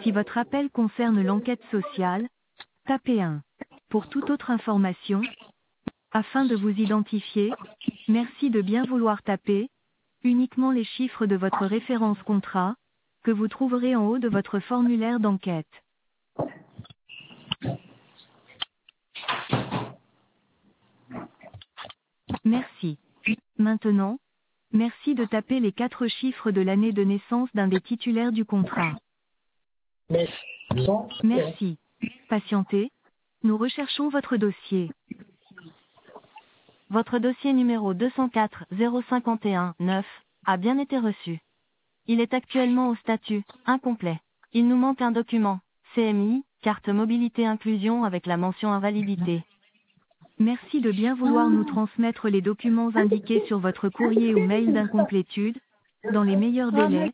Si votre appel concerne l'enquête sociale, tapez 1. Pour toute autre information, afin de vous identifier, merci de bien vouloir taper uniquement les chiffres de votre référence contrat, que vous trouverez en haut de votre formulaire d'enquête. Merci. Maintenant, merci de taper les 4 chiffres de l'année de naissance d'un des titulaires du contrat. Merci. Patientez. Nous recherchons votre dossier. Votre dossier numéro 204 051 9 a bien été reçu. Il est actuellement au statut incomplet. Il nous manque un document, CMI, carte mobilité inclusion avec la mention invalidité. Merci de bien vouloir nous transmettre les documents indiqués sur votre courrier ou mail d'incomplétude, dans les meilleurs délais.